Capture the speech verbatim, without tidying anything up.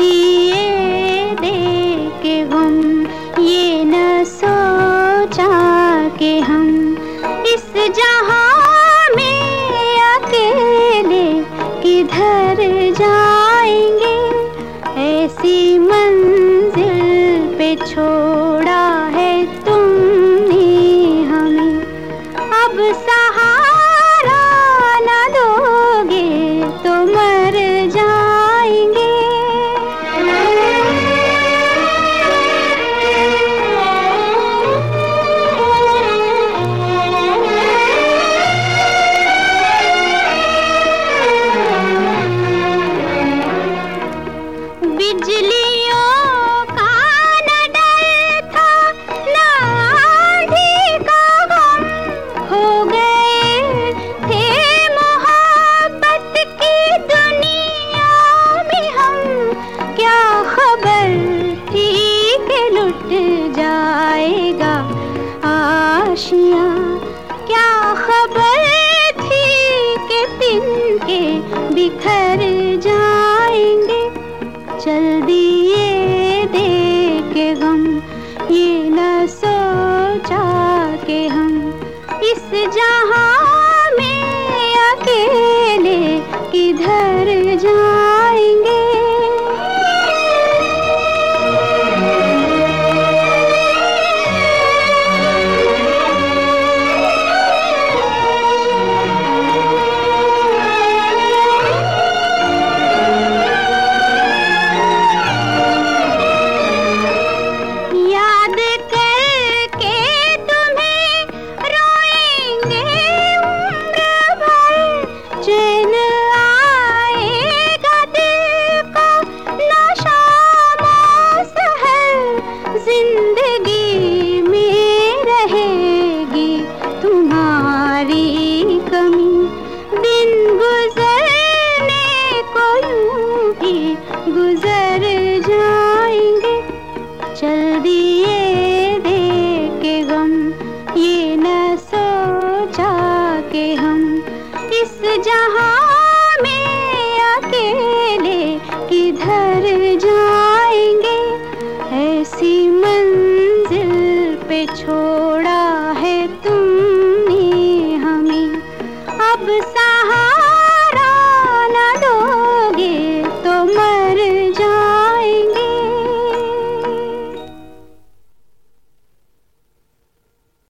दिए दे के गम, ये न सोचा कि हम इस जहां में अकेले किधर जाएंगे। ऐसी मंजिल पे छोड़ा है तुमने हमें, अब सहारा न दोगे तो मर जाएंगे। बिजलियों का न डर था, न आंधी का गम, हो गए थे मोहब्बत की दुनिया में हम। क्या खबर थी कि लुट जाएगा आशिया, क्या खबर थी कि तिनके बिखर जाएंगे। चल दिए दे के गम, ये न सोचा कि हम इस जहां